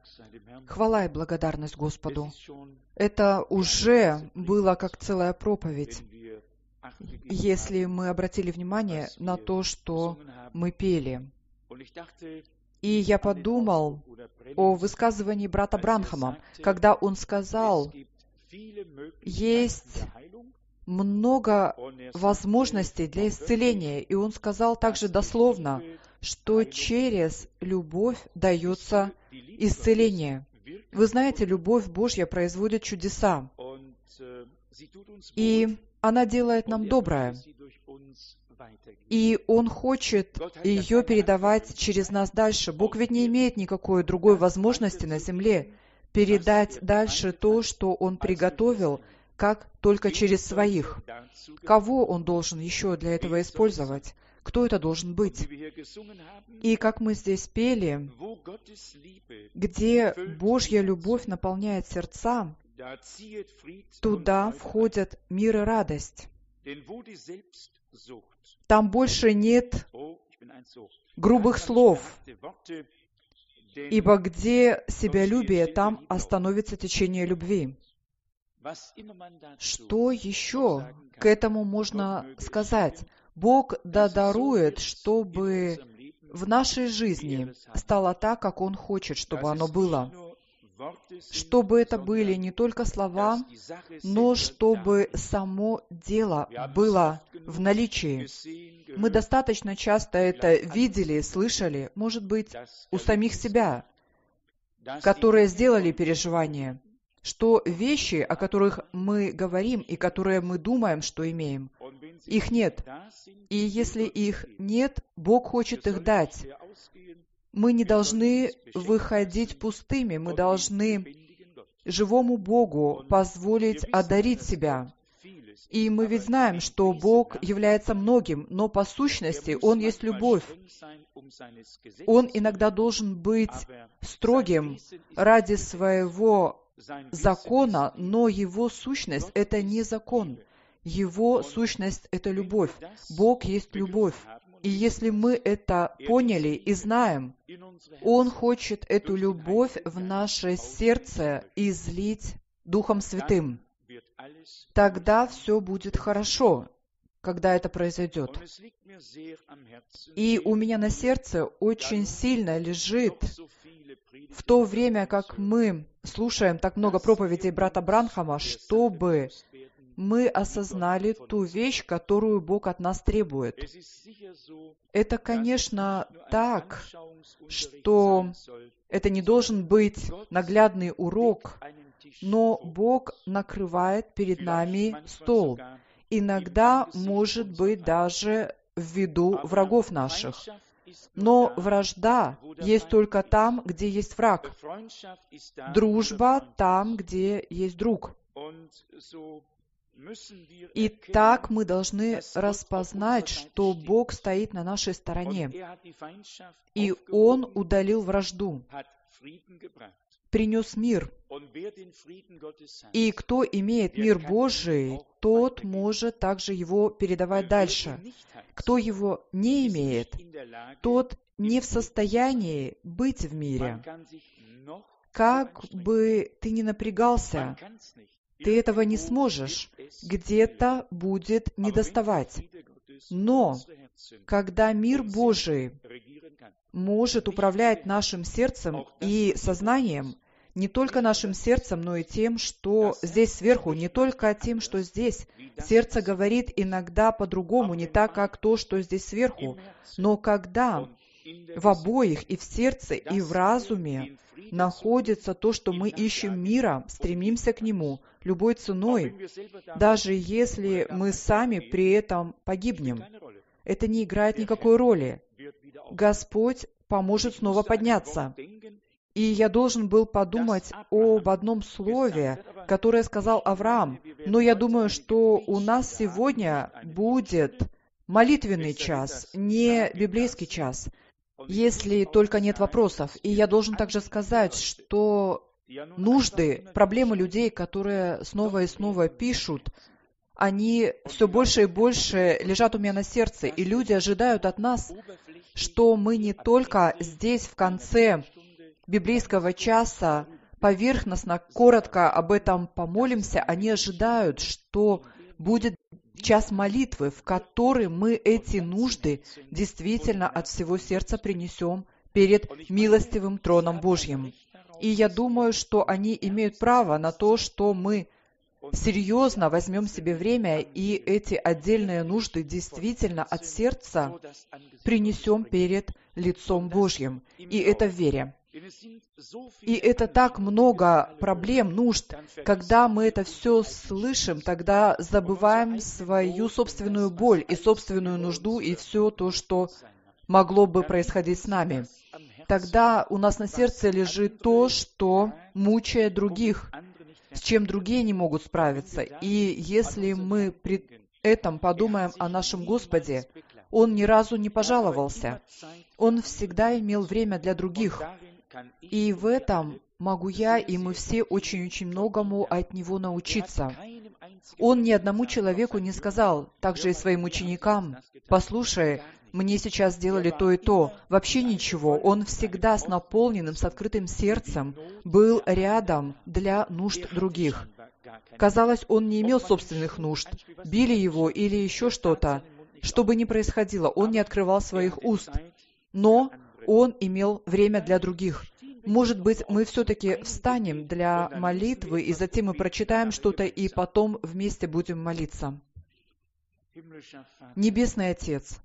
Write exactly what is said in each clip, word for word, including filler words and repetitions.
Хвала и благодарность Господу. Это уже было как целая проповедь, если мы обратили внимание на то, что мы пели. И я подумал о высказывании брата Бранхама, когда он сказал, есть много возможностей для исцеления. И он сказал также дословно, что через любовь дается исцеление. Вы знаете, любовь Божья производит чудеса. И она делает нам доброе. И Он хочет ее передавать через нас дальше. Бог ведь не имеет никакой другой возможности на земле передать дальше то, что Он приготовил, как только через своих. Кого Он должен еще для этого использовать? Кто это должен быть? И как мы здесь пели, где Божья любовь наполняет сердца, туда входят мир и радость. Там больше нет грубых слов, ибо где себялюбие, там остановится течение любви. Что еще к этому можно сказать? Бог да дарует, чтобы в нашей жизни стало так, как Он хочет, чтобы оно было. Чтобы это были не только слова, но чтобы само дело было в наличии. Мы достаточно часто это видели, слышали, может быть, у самих себя, которые сделали переживания, что вещи, о которых мы говорим и которые мы думаем, что имеем, их нет. И если их нет, Бог хочет их дать. Мы не должны выходить пустыми, мы должны живому Богу позволить одарить себя. И мы ведь знаем, что Бог является многим, но по сущности Он есть любовь. Он иногда должен быть строгим ради своего закона, но Его сущность — это не закон. Его сущность — это любовь. Бог есть любовь. И если мы это поняли и знаем, Он хочет эту любовь в наше сердце излить Духом Святым. Тогда все будет хорошо, когда это произойдет. И у меня на сердце очень сильно лежит, в то время как мы слушаем так много проповедей брата Бранхама, чтобы мы осознали ту вещь, которую Бог от нас требует. Это, конечно, так, что это не должен быть наглядный урок, но Бог накрывает перед нами стол. Иногда, может быть, даже в виду врагов наших. Но вражда есть только там, где есть враг. Дружба там, где есть друг. И так мы должны распознать, что Бог стоит на нашей стороне. И Он удалил вражду, принес мир. И кто имеет мир Божий, тот может также его передавать дальше. Кто его не имеет, тот не в состоянии быть в мире. Как бы ты ни напрягался, ты этого не сможешь. Где-то будет недоставать. Но когда мир Божий может управлять нашим сердцем и сознанием, не только нашим сердцем, но и тем, что здесь сверху, не только тем, что здесь. Сердце говорит иногда по-другому, не так, как то, что здесь сверху. Но когда в обоих, и в сердце, и в разуме, находится то, что мы ищем мира, стремимся к нему любой ценой, даже если мы сами при этом погибнем, это не играет никакой роли. Господь поможет снова подняться. И я должен был подумать об одном слове, которое сказал Авраам. Но я думаю, что у нас сегодня будет молитвенный час, не библейский час, если только нет вопросов. И я должен также сказать, что нужды, проблемы людей, которые снова и снова пишут, они все больше и больше лежат у меня на сердце. И люди ожидают от нас, что мы не только здесь, в конце библейского часа поверхностно, коротко об этом помолимся, они ожидают, что будет час молитвы, в который мы эти нужды действительно от всего сердца принесем перед милостивым троном Божьим. И я думаю, что они имеют право на то, что мы серьезно возьмем себе время и эти отдельные нужды действительно от сердца принесем перед лицом Божьим. И это в вере. И это так много проблем, нужд. Когда мы это все слышим, тогда забываем свою собственную боль и собственную нужду и все то, что могло бы происходить с нами. Тогда у нас на сердце лежит то, что мучает других, с чем другие не могут справиться. И если мы при этом подумаем о нашем Господе, Он ни разу не пожаловался. Он всегда имел время для других. И в этом могу я, и мы все очень-очень многому от Него научиться. Он ни одному человеку не сказал, также и своим ученикам: «Послушай, мне сейчас сделали то и то». Вообще ничего. Он всегда с наполненным, с открытым сердцем был рядом для нужд других. Казалось, он не имел собственных нужд. Били его или еще что-то. Что бы ни происходило, он не открывал своих уст. Но он имел время для других. Может быть, мы все-таки встанем для молитвы, и затем мы прочитаем что-то, и потом вместе будем молиться. Небесный Отец,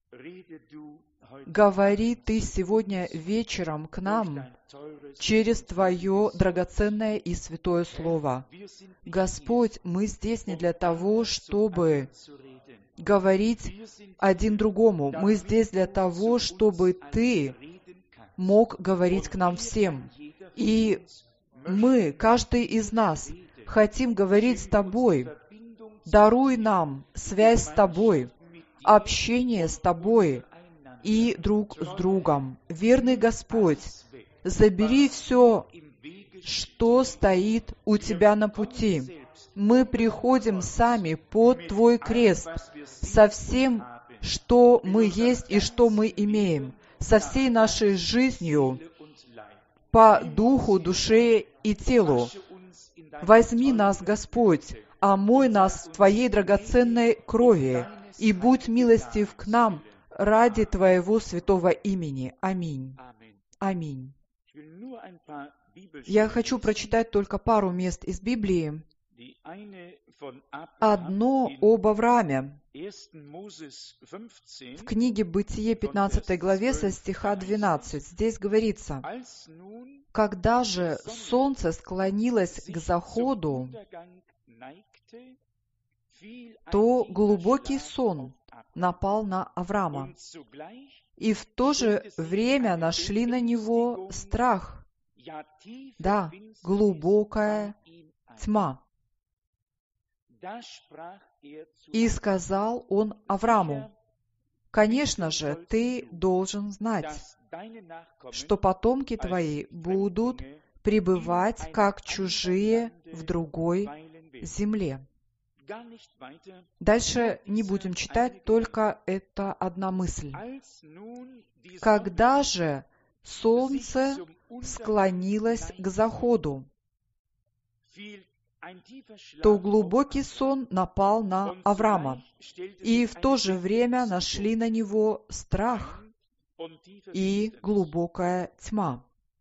говори Ты сегодня вечером к нам через Твое драгоценное и святое Слово. Господь, мы здесь не для того, чтобы говорить один другому. Мы здесь для того, чтобы Ты мог говорить к нам всем. И мы, каждый из нас, хотим говорить с Тобой. Даруй нам связь с Тобой, общение с Тобой и друг с другом. Верный Господь, забери все, что стоит у Тебя на пути. Мы приходим сами под Твой крест со всем, что мы есть и что мы имеем, со всей нашей жизнью по духу, душе и телу. Возьми нас, Господь, омой нас в Твоей драгоценной крови, и будь милостив к нам ради Твоего святого имени. Аминь. Аминь. Я хочу прочитать только пару мест из Библии. Одно об Аврааме. В книге Бытие пятнадцатой главе со стиха двенадцать здесь говорится: «Когда же солнце склонилось к заходу, то глубокий сон напал на Авраама, и в то же время нашли на него страх, да, глубокая тьма. И сказал он Аврааму: конечно же, ты должен знать, что потомки твои будут пребывать как чужие в другой земле». Дальше не будем читать, только это одна мысль. «Когда же солнце склонилось к заходу, то глубокий сон напал на Авраама, и в то же время нашли на него страх и глубокая тьма».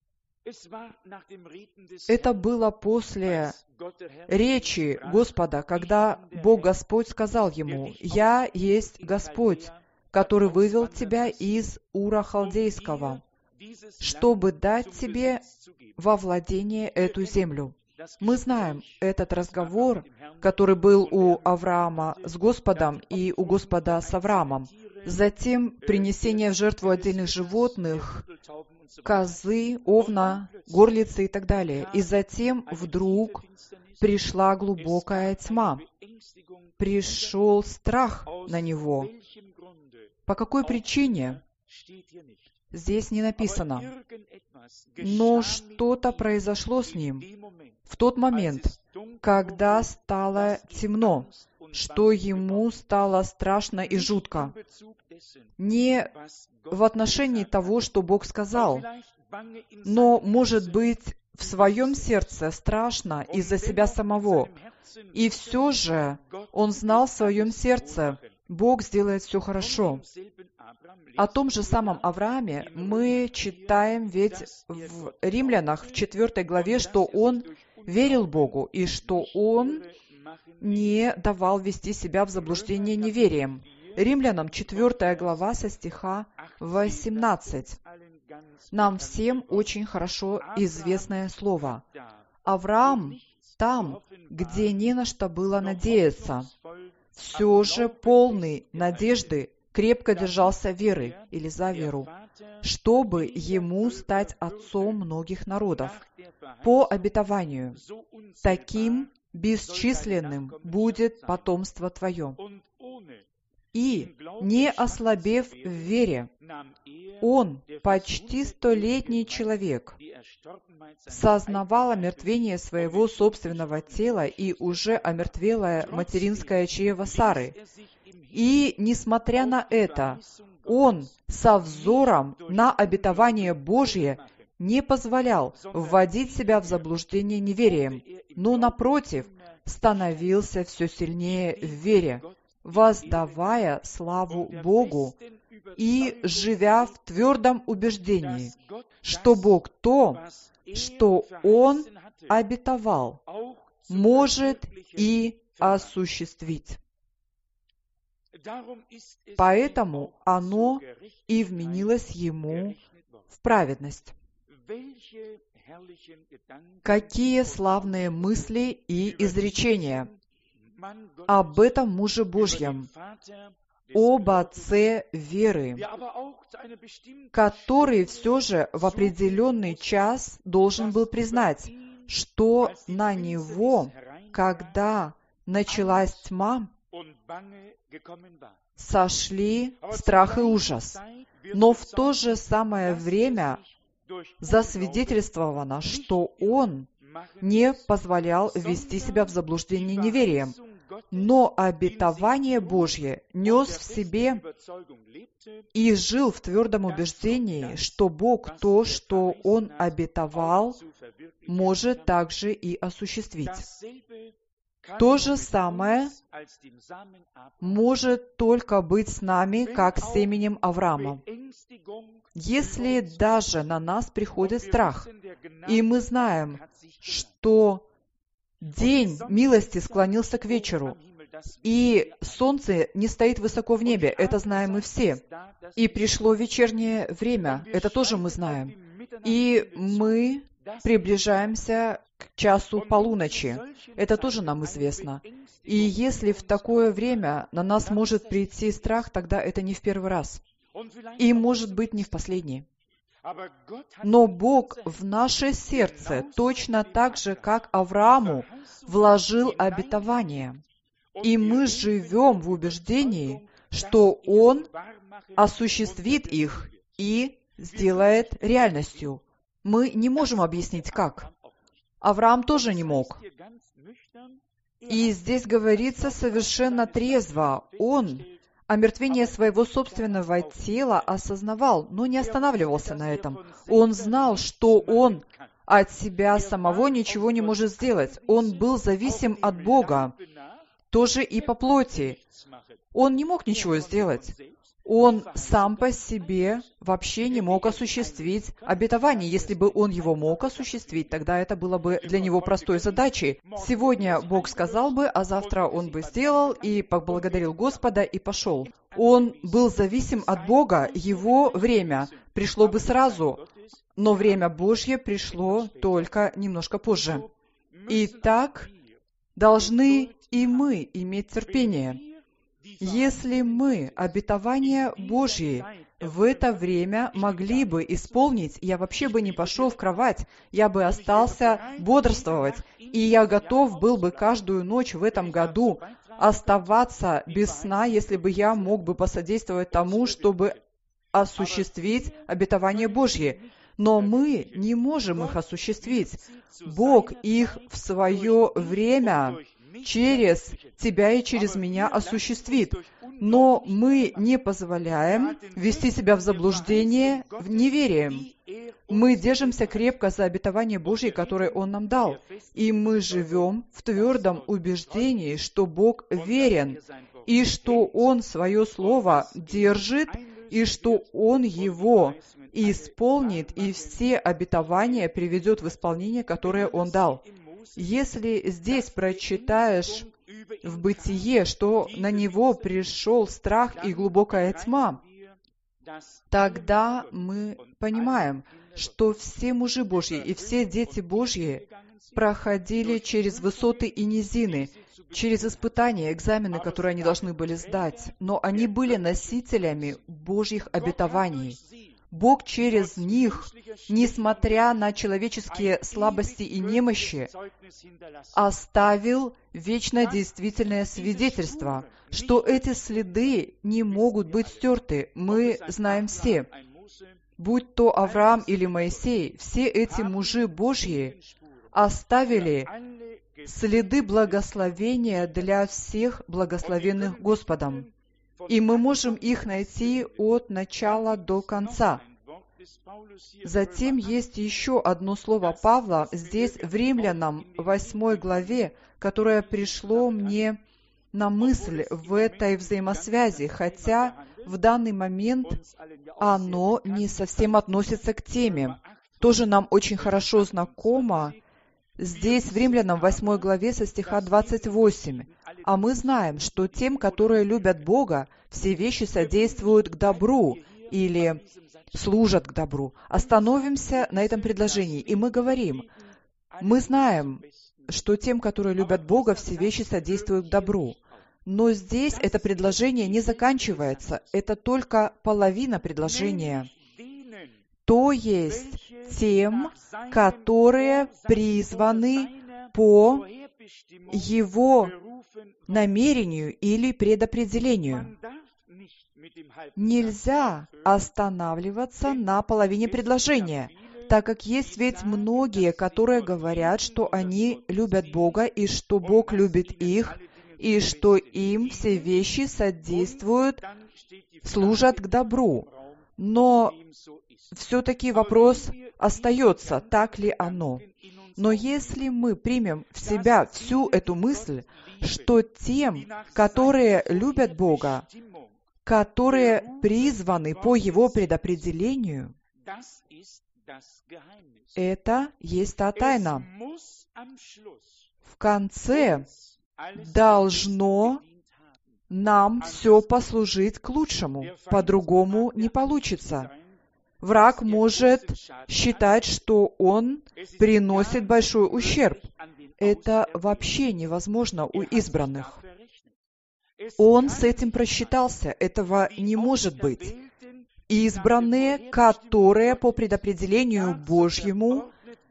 Это было после речи Господа, когда Бог Господь сказал ему: «Я есть Господь, который вывел тебя из Ура Халдейского, чтобы дать тебе во владение эту землю». Мы знаем этот разговор, который был у Авраама с Господом и у Господа с Авраамом. Затем принесение в жертву отдельных животных, козы, овна, горлицы и так далее. И затем вдруг пришла глубокая тьма. Пришел страх на него. По какой причине? Здесь не написано. Но что-то произошло с ним в тот момент, когда стало темно, что ему стало страшно и жутко. Не в отношении того, что Бог сказал, но, может быть, в своем сердце страшно из-за себя самого. И все же он знал в своем сердце, Бог сделает все хорошо. О том же самом Аврааме мы читаем ведь в Римлянах в четвёртой главе, что он верил Богу и что он не давал вести себя в заблуждение неверием. Римлянам четвёртая глава со стиха восемнадцать. Нам всем очень хорошо известное слово. Авраам там, где не на что было надеяться, все же полный надежды крепко держался веры или за веру, чтобы ему стать отцом многих народов, по обетованию. Таким бесчисленным будет потомство твое. И, не ослабев в вере, он, почти столетний человек, сознавал омертвение своего собственного тела и уже омертвелое материнское чрево Сары. И, несмотря на это, он со взором на обетование Божье не позволял вводить себя в заблуждение неверием, но, напротив, становился все сильнее в вере, воздавая славу Богу и живя в твердом убеждении, что Бог то, что Он обетовал, может и осуществить. Поэтому оно и вменилось ему в праведность. Какие славные мысли и изречения об этом муже Божьем, об отце веры, который все же в определенный час должен был признать, что на него, когда началась тьма, сошли страх и ужас. Но в то же самое время засвидетельствовано, что он не позволял вести себя в заблуждение неверием, но обетование Божье нес в себе и жил в твердом убеждении, что Бог то, что Он обетовал, может также и осуществить. То же самое может только быть с нами, как с семенем Авраама. Если даже на нас приходит страх, и мы знаем, что день милости склонился к вечеру, и солнце не стоит высоко в небе, это знаем мы все. И пришло вечернее время, это тоже мы знаем. И мы приближаемся к часу полуночи, это тоже нам известно. И если в такое время на нас может прийти страх, тогда это не в первый раз. И, может быть, не в последний. Но Бог в наше сердце точно так же, как Аврааму, вложил обетование. И мы живем в убеждении, что Он осуществит их и сделает реальностью. Мы не можем объяснить, как. Авраам тоже не мог. И здесь говорится совершенно трезво. Он омертвение своего собственного тела осознавал, но не останавливался на этом. Он знал, что он от себя самого ничего не может сделать. Он был зависим от Бога, тоже и по плоти. Он не мог ничего сделать. Он сам по себе вообще не мог осуществить обетование. Если бы он его мог осуществить, тогда это было бы для него простой задачей. Сегодня Бог сказал бы, а завтра он бы сделал и поблагодарил Господа и пошел. Он был зависим от Бога, его время пришло бы сразу, но время Божье пришло только немножко позже. И так должны и мы иметь терпение. Если мы обетования Божьи в это время могли бы исполнить, я вообще бы не пошел в кровать, я бы остался бодрствовать, и я готов был бы каждую ночь в этом году оставаться без сна, если бы я мог бы посодействовать тому, чтобы осуществить обетование Божье. Но мы не можем их осуществить. Бог их в свое время через тебя и через меня осуществит. Но мы не позволяем вести себя в заблуждение в неверием. Мы держимся крепко за обетование Божье, которое Он нам дал, и мы живем в твердом убеждении, что Бог верен, и что Он свое слово держит, и что Он его исполнит, и все обетования приведет в исполнение, которое Он дал. Если здесь прочитаешь в Бытие, что на него пришел страх и глубокая тьма, тогда мы понимаем, что все мужи Божьи и все дети Божьи проходили через высоты и низины, через испытания, экзамены, которые они должны были сдать, но они были носителями Божьих обетований. Бог через них, несмотря на человеческие слабости и немощи, оставил вечно действительное свидетельство, что эти следы не могут быть стерты. Мы знаем все. Будь то Авраам или Моисей, все эти мужи Божьи оставили следы благословения для всех благословенных Господом. И мы можем их найти от начала до конца. Затем есть еще одно слово Павла здесь, в Римлянам, восьмой главе, которое пришло мне на мысль в этой взаимосвязи, хотя в данный момент оно не совсем относится к теме. Тоже нам очень хорошо знакомо. Здесь, в Римлянам, восьмой главе, со стиха двадцать восемь. «А мы знаем, что тем, которые любят Бога, все вещи содействуют к добру» или «служат к добру». Остановимся на этом предложении, и мы говорим, мы знаем, что тем, которые любят Бога, все вещи содействуют к добру. Но здесь это предложение не заканчивается, это только половина предложения. То есть тем, которые призваны по Его намерению или предопределению. Нельзя останавливаться на половине предложения, так как есть ведь многие, которые говорят, что они любят Бога, и что Бог любит их, и что им все вещи содействуют, служат к добру. Но все-таки вопрос остается, так ли оно. Но если мы примем в себя всю эту мысль, что тем, которые любят Бога, которые призваны по Его предопределению, это есть та тайна. В конце должно нам все послужить к лучшему, по-другому не получится. Враг может считать, что он приносит большой ущерб. Это вообще невозможно у избранных. Он с этим просчитался. Этого не может быть. Избранные, которые по предопределению Божьему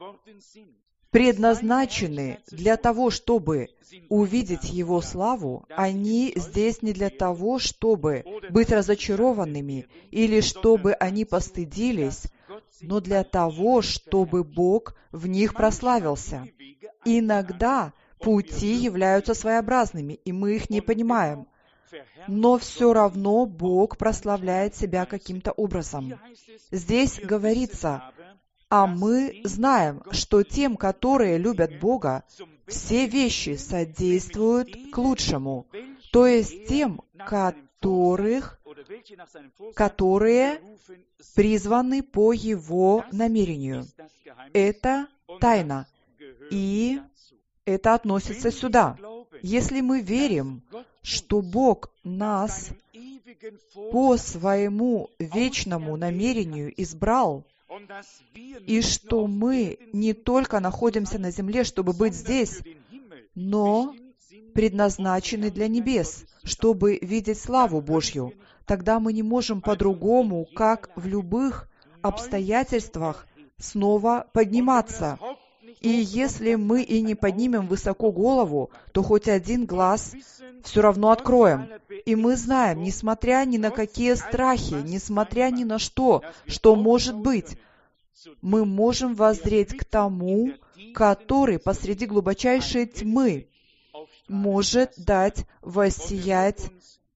предназначены для того, чтобы увидеть Его славу, они здесь не для того, чтобы быть разочарованными или чтобы они постыдились, но для того, чтобы Бог в них прославился. Иногда пути являются своеобразными, и мы их не понимаем. Но все равно Бог прославляет себя каким-то образом. Здесь говорится, а мы знаем, что тем, которые любят Бога, все вещи содействуют к лучшему, то есть тем, которых, которые призваны по Его намерению. Это тайна, и это относится сюда. Если мы верим, что Бог нас по своему вечному намерению избрал, и что мы не только находимся на земле, чтобы быть здесь, но предназначены для небес, чтобы видеть славу Божью, тогда мы не можем по-другому, как в любых обстоятельствах, снова подниматься. И если мы и не поднимем высоко голову, то хоть один глаз все равно откроем. И мы знаем, несмотря ни на какие страхи, несмотря ни на что, что может быть, мы можем воззреть к тому, который посреди глубочайшей тьмы может дать воссиять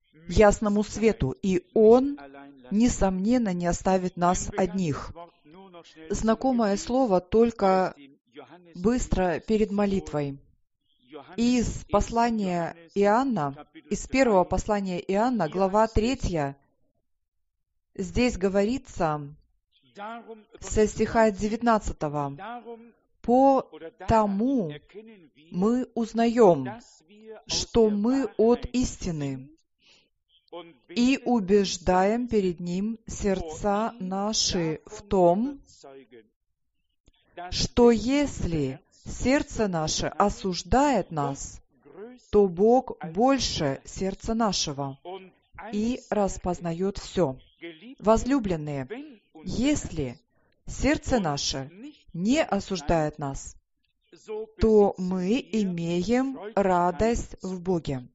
ясному свету, и Он, несомненно, не оставит нас одних. знакомое слово только быстро перед молитвой. Из послания Иоанна, из первого послания Иоанна, глава третья, здесь говорится со стиха девятнадцатого. «По тому мы узнаем, что мы от истины, и убеждаем перед Ним сердца наши в том, что если сердце наше осуждает нас, то Бог больше сердца нашего и распознает все». Возлюбленные, если сердце наше не осуждает нас, то мы имеем радость в Боге.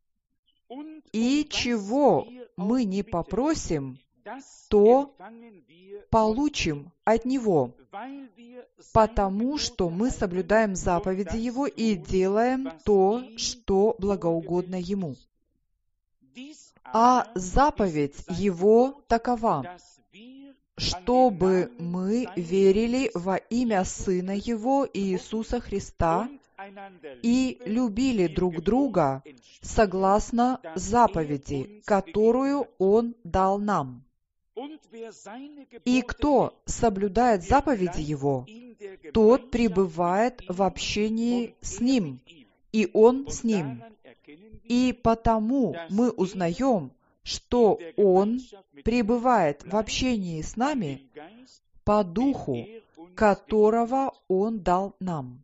И чего мы не попросим, то получим от Него, потому что мы соблюдаем заповеди Его и делаем то, что благоугодно Ему. А заповедь Его такова, чтобы мы верили во имя Сына Его Иисуса Христа и любили друг друга согласно заповеди, которую Он дал нам. И кто соблюдает заповеди Его, тот пребывает в общении с Ним, и Он с ним. И потому мы узнаем, что Он пребывает в общении с нами по Духу, которого Он дал нам.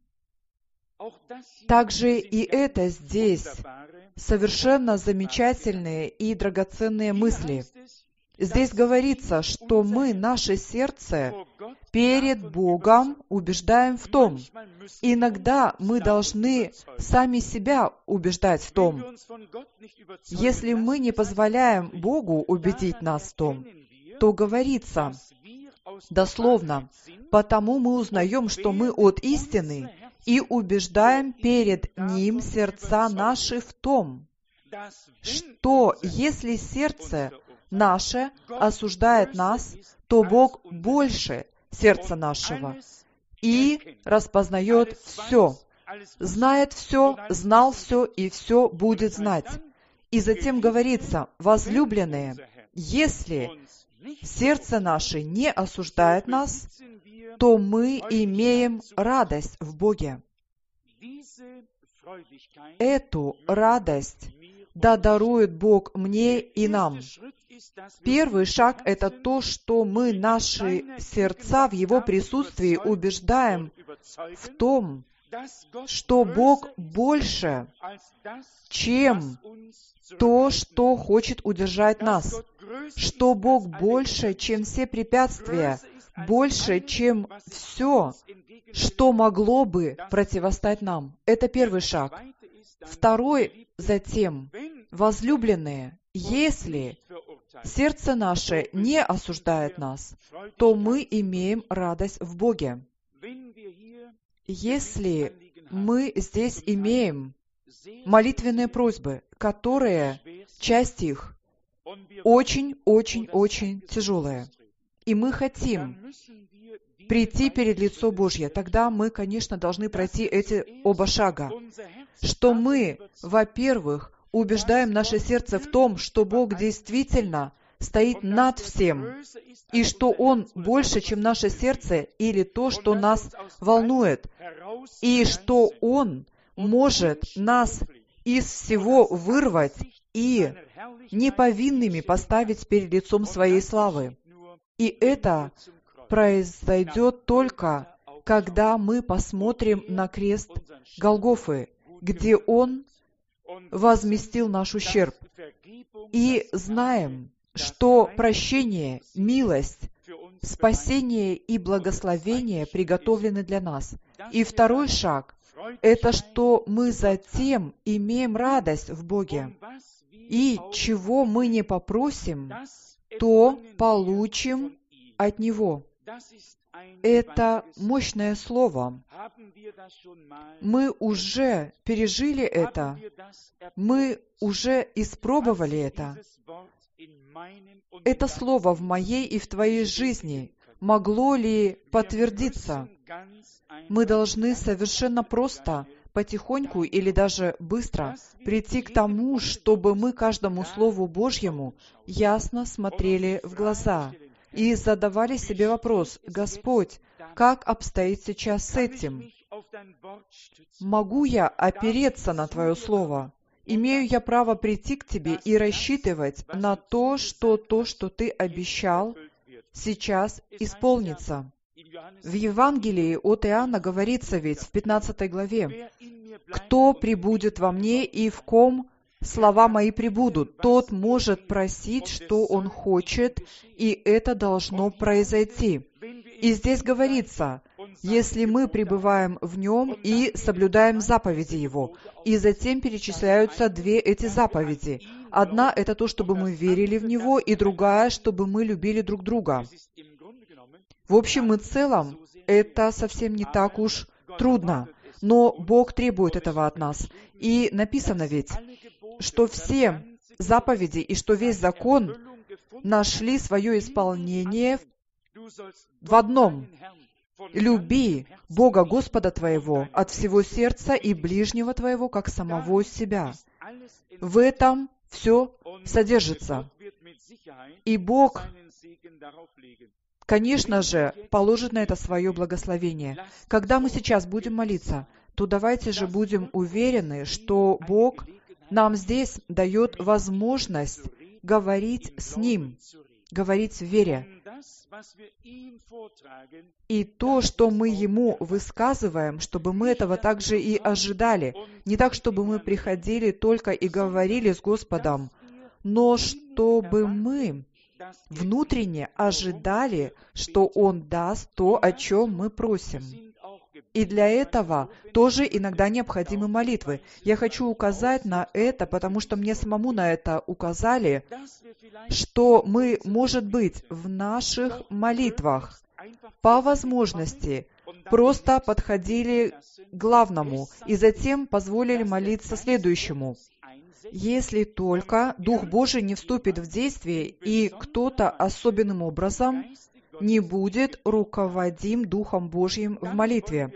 Также и это здесь совершенно замечательные и драгоценные мысли. Здесь говорится, что мы наше сердце перед Богом убеждаем в том. Иногда мы должны сами себя убеждать в том. Если мы не позволяем Богу убедить нас в том, то говорится дословно: «Потому мы узнаем, что мы от истины, и убеждаем перед Ним сердца наши в том, что если сердце наше осуждает нас, то Бог больше сердца нашего и распознает все, знает все, знал все и все будет знать». И затем говорится: возлюбленные, если сердце наше не осуждает нас, то мы имеем радость в Боге. Эту радость да дарует Бог мне и нам. Первый шаг — это то, что мы наши сердца в Его присутствии убеждаем в том, что Бог больше, чем то, что хочет удержать нас, что Бог больше, чем все препятствия, больше, чем все, что могло бы противостать нам. Это первый шаг. Второй, затем, возлюбленные, если сердце наше не осуждает нас, то мы имеем радость в Боге. Если мы здесь имеем молитвенные просьбы, которые, часть их, очень-очень-очень тяжелые, и мы хотим прийти перед лицо Божье, тогда мы, конечно, должны пройти эти оба шага. Что мы, во-первых, убеждаем наше сердце в том, что Бог действительно стоит над всем, и что Он больше, чем наше сердце или то, что нас волнует, и что Он может нас из всего вырвать и неповинными поставить перед лицом Своей славы. И это произойдет только, когда мы посмотрим на крест Голгофы, где Он возместил наш ущерб, и знаем, что прощение, милость, спасение и благословение приготовлены для нас. И второй шаг — это что мы затем имеем радость в Боге. И чего мы не попросим, то получим от Него. Это мощное слово. Мы уже пережили это. Мы уже испробовали это. Это слово в моей и в твоей жизни могло ли подтвердиться? Мы должны совершенно просто, потихоньку или даже быстро прийти к тому, чтобы мы каждому Слову Божьему ясно смотрели в глаза и задавали себе вопрос: «Господь, как обстоит сейчас с этим? Могу я опереться на Твое Слово? Имею я право прийти к Тебе и рассчитывать на то, что то, что Ты обещал, сейчас исполнится?» В Евангелии от Иоанна говорится ведь в пятнадцатой главе: «Кто пребудет во мне и в ком слова мои пребудут, тот может просить, что он хочет, и это должно произойти». И здесь говорится: если мы пребываем в Нем и соблюдаем заповеди Его. И затем перечисляются две эти заповеди. Одна — это то, чтобы мы верили в Него, и другая — чтобы мы любили друг друга. В общем и целом, это совсем не так уж трудно, но Бог требует этого от нас. И написано ведь, что все заповеди и что весь закон нашли свое исполнение в одном: «Люби Бога Господа твоего от всего сердца и ближнего твоего, как самого себя». В этом все содержится. И Бог, конечно же, положит на это свое благословение. Когда мы сейчас будем молиться, то давайте же будем уверены, что Бог нам здесь дает возможность говорить с Ним, говорить в вере. И то, что мы Ему высказываем, чтобы мы этого также и ожидали. Не так, чтобы мы приходили только и говорили с Господом, но чтобы мы внутренне ожидали, что Он даст то, о чем мы просим. И для этого тоже иногда необходимы молитвы. Я хочу указать на это, потому что мне самому на это указали, что мы, может быть, в наших молитвах по возможности просто подходили к главному и затем позволили молиться следующему. Если только Дух Божий не вступит в действие, и кто-то особенным образом не будет руководим Духом Божьим в молитве,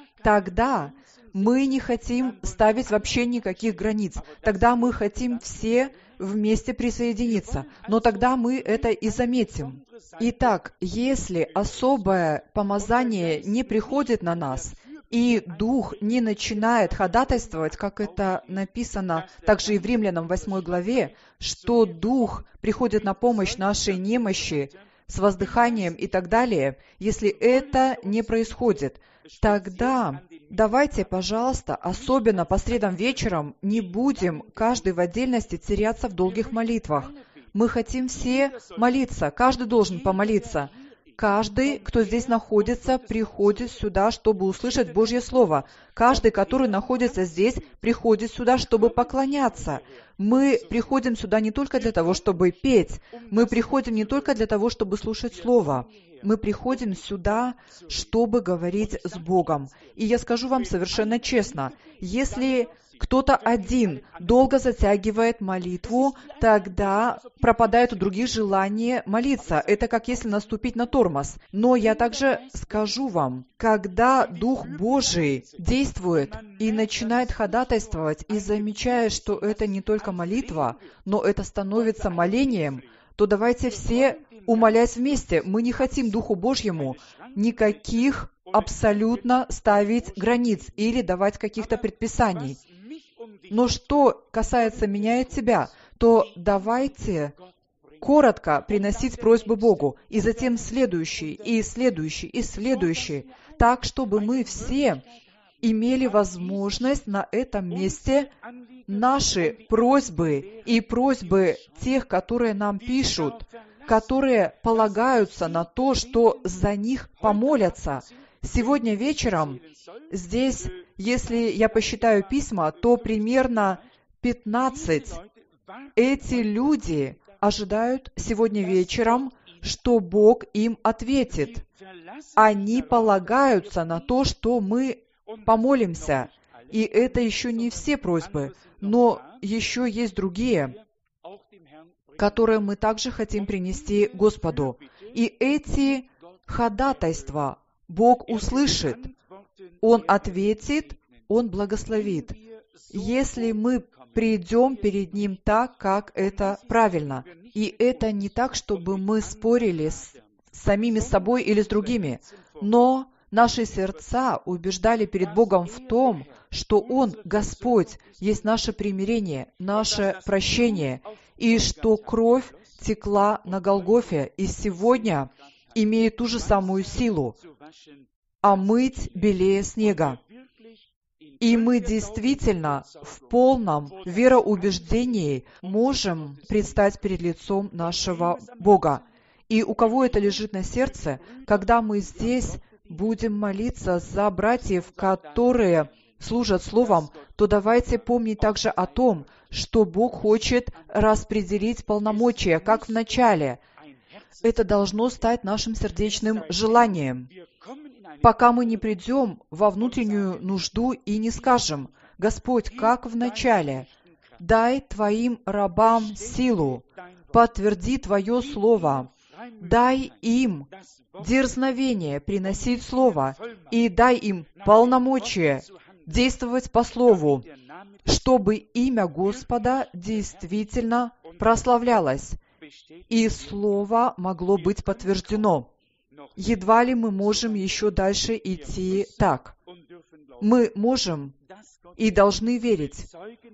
тогда мы не хотим ставить вообще никаких границ. Тогда мы хотим все вместе присоединиться. Но тогда мы это и заметим. Итак, если особое помазание не приходит на нас, и Дух не начинает ходатайствовать, как это написано также и в Римлянам восьмой главе, что Дух приходит на помощь нашей немощи с воздыханием и так далее, если это не происходит, тогда давайте, пожалуйста, особенно по средам вечером, не будем каждый в отдельности теряться в долгих молитвах. Мы хотим все молиться, каждый должен помолиться. Каждый, кто здесь находится, приходит сюда, чтобы услышать Божье Слово. Каждый, который находится здесь, приходит сюда, чтобы поклоняться. Мы приходим сюда не только для того, чтобы петь. Мы приходим не только для того, чтобы слушать Слово. Мы приходим сюда, чтобы говорить с Богом. И я скажу вам совершенно честно, если кто-то один долго затягивает молитву, тогда пропадает у других желание молиться. Это как если наступить на тормоз. Но я также скажу вам, когда Дух Божий действует и начинает ходатайствовать, и замечая, что это не только молитва, но это становится молением, то давайте все умолять вместе. Мы не хотим Духу Божьему никаких абсолютно ставить границ или давать каких-то предписаний. Но что касается меня и тебя, то давайте коротко приносить просьбы Богу, и затем следующий, и следующий, и следующий, так, чтобы мы все имели возможность на этом месте наши просьбы и просьбы тех, которые нам пишут, которые полагаются на то, что за них помолятся. Сегодня вечером здесь, если я посчитаю письма, то примерно пятнадцать. Эти люди ожидают сегодня вечером, что Бог им ответит. Они полагаются на то, что мы помолимся. И это еще не все просьбы, но еще есть другие, которые мы также хотим принести Господу. И эти ходатайство Бог услышит, Он ответит, Он благословит, если мы придем перед Ним так, как это правильно. И это не так, чтобы мы спорили с самими собой или с другими, но наши сердца убеждали перед Богом в том, что Он, Господь, есть наше примирение, наше прощение, и что кровь текла на Голгофе, и сегодня имеет ту же самую силу омыть белее снега. И мы действительно в полном вероубеждении можем предстать перед лицом нашего Бога. И у кого это лежит на сердце, когда мы здесь будем молиться за братьев, которые служат Словом, то давайте помнить также о том, что Бог хочет распределить полномочия, как в начале. Это должно стать нашим сердечным желанием. Пока мы не придем во внутреннюю нужду и не скажем: «Господь, как в начале, дай Твоим рабам силу, подтверди Твое Слово, дай им дерзновение приносить Слово и дай им полномочия действовать по Слову, чтобы имя Господа действительно прославлялось, и Слово могло быть подтверждено». Едва ли мы можем еще дальше идти так. Мы можем и должны верить,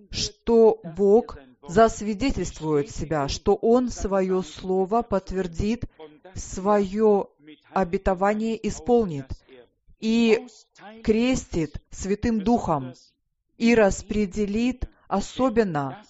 что Бог засвидетельствует себя, что Он свое Слово подтвердит, свое обетование исполнит и крестит Святым Духом и распределит особенно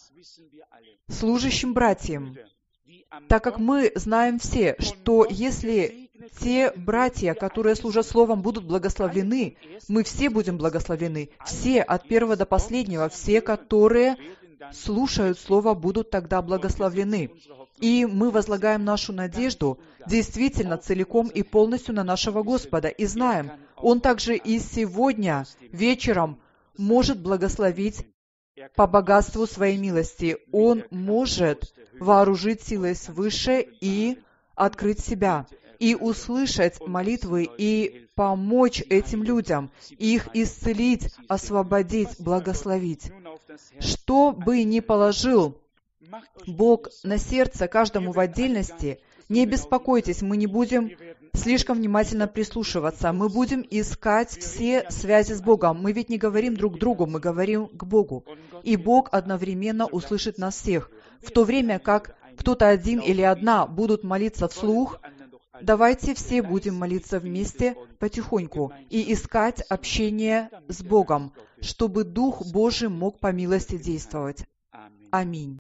служащим братьям, так как мы знаем все, что если те братья, которые служат Словом, будут благословлены, мы все будем благословлены. Все, от первого до последнего, все, которые слушают Слово, будут тогда благословлены. И мы возлагаем нашу надежду действительно целиком и полностью на нашего Господа. И знаем, Он также и сегодня вечером может благословить по богатству Своей милости. Он может вооружить силой свыше и открыть себя, и услышать молитвы, и помочь этим людям, их исцелить, освободить, благословить. Что бы ни положил Бог на сердце каждому в отдельности, не беспокойтесь, мы не будем слишком внимательно прислушиваться, мы будем искать все связи с Богом. Мы ведь не говорим друг другу, мы говорим к Богу. И Бог одновременно услышит нас всех. В то время как кто-то один или одна будут молиться вслух, давайте все будем молиться вместе потихоньку и искать общение с Богом, чтобы Дух Божий мог по милости действовать. Аминь.